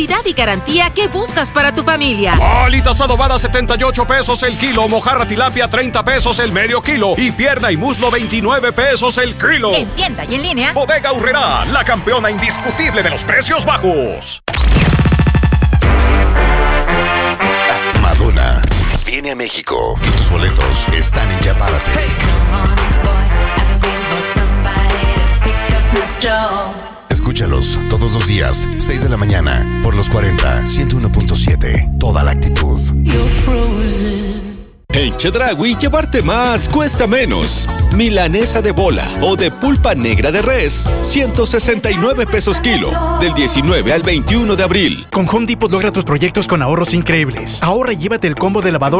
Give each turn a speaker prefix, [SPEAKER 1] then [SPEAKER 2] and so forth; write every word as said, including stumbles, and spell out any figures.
[SPEAKER 1] y garantía que buscas para tu familia.
[SPEAKER 2] Alitas adobadas setenta y ocho pesos el kilo, mojarra tilapia treinta pesos el medio kilo y pierna y muslo veintinueve pesos el kilo.
[SPEAKER 1] En tienda y en línea.
[SPEAKER 2] Bodega Aurrerá, la campeona indiscutible de los precios bajos.
[SPEAKER 3] Madonna viene a México y tus boletos están en Ya Párate. Escúchalos todos los días, seis de la mañana, por los cuarenta, ciento uno punto siete. Toda la actitud.
[SPEAKER 4] En Chedraui, llevarte más cuesta menos. Milanesa de bola o de pulpa negra de res, ciento sesenta y nueve pesos kilo, del diecinueve al veintiuno de abril.
[SPEAKER 5] Con Home Depot logra tus proyectos con ahorros increíbles. Ahorra y llévate el combo de lavadora